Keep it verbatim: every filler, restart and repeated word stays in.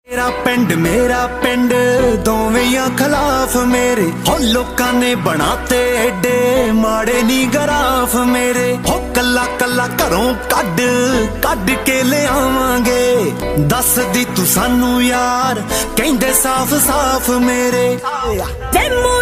मेरा पिंड मेरा पिंड दोवें खिलाफ मेरे हो लोकां ने बनाते एडे माड़े नी गराफ मेरे हो कला कला घरों कड कड के ले आवांगे दस दी तू सानू यार कहंदे साफ साफ मेरे।